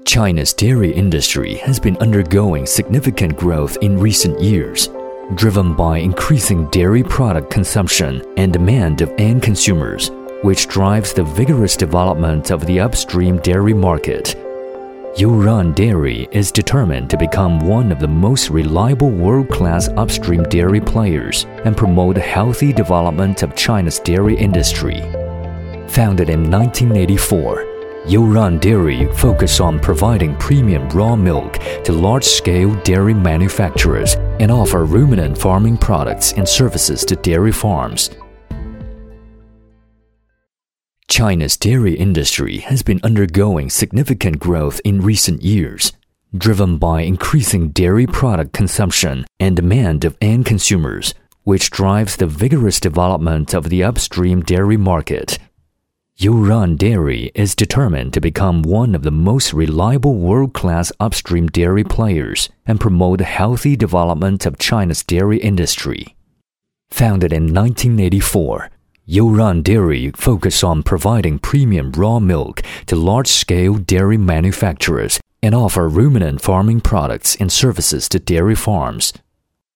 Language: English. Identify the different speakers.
Speaker 1: China's dairy industry has been undergoing significant growth in recent years, driven by increasing dairy product consumption and demand of end consumers, which drives the vigorous development of the upstream dairy market. Yourun Dairy is determined to become one of the most reliable world-class upstream dairy players and promote the healthy development of China's dairy industry. Founded in 1984, Yourun Dairy focuses on providing premium raw milk to large-scale dairy manufacturers and offer ruminant farming products and services to dairy farms. China's dairy industry has been undergoing significant growth in recent years, driven by increasing dairy product consumption and demand of end consumers, which drives the vigorous development of the upstream dairy market. Yourun Dairy is determined to become one of the most reliable world-class upstream dairy players and promote the healthy development of China's dairy industry. Founded in 1984, Yourun Dairy focuses on providing premium raw milk to large-scale dairy manufacturers and offer ruminant farming products and services to dairy farms.